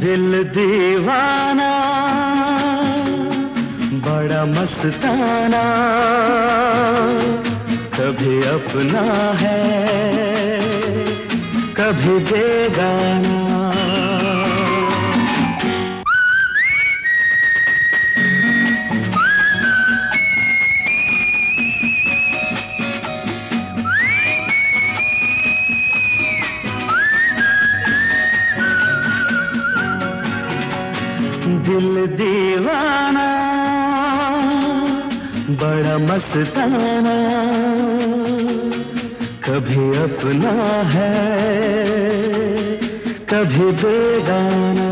दिल दीवाना बड़ा मस्ताना, कभी अपना है कभी बेगाना। दिल दीवाना बड़ा मस्ताना, कभी अपना है कभी बेगाना।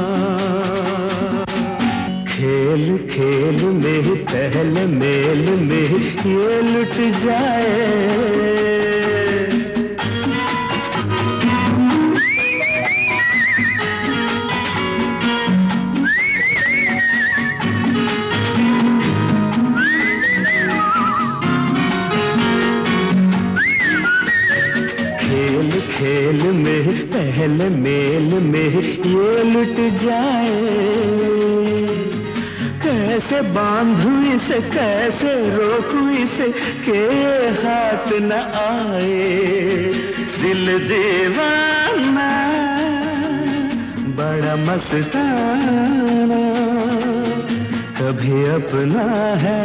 खेल खेल में पहले मेल में ये लुट जाए। खेल में पहले मेल में ये लुट जाए। कैसे बांधूं इसे कैसे रोकूं इसे के हाथ न आए। दिल दीवाना बड़ा मस्ताना, कभी अपना है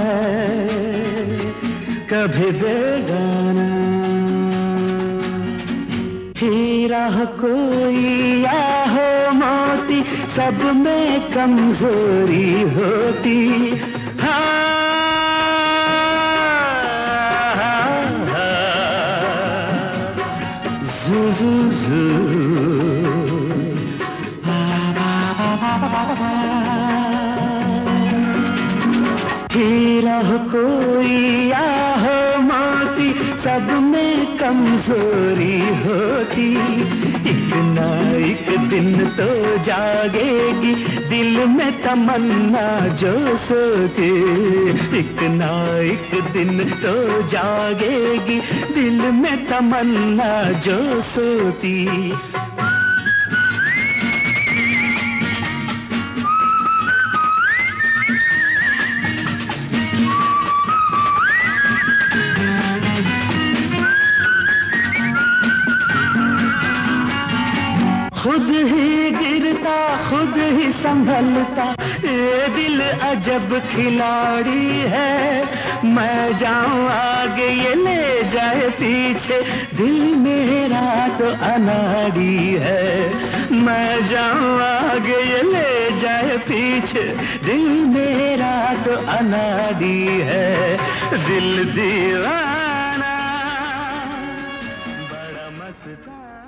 कभी बेगाना। हीरा हो कोई या हो मोती, सब में कमजोरी होती। जू जू जू हीरा हो कोई या हो मोती, सब में कमजोरी होती। एक ना एक दिन तो जागेगी दिल में तमन्ना जो सोती। एक ना एक दिन तो जागेगी दिल में तमन्ना जो सोती। खुद ही गिरता खुद ही संभलता, ये दिल अजब खिलाड़ी है। मैं जाऊं आगे ये ले जाए पीछे, दिल मेरा तो अनाड़ी है। मैं जाऊं आगे ये ले जाए पीछे, दिल मेरा तो अनाड़ी है। दिल दीवाना बड़ा मस्ताना।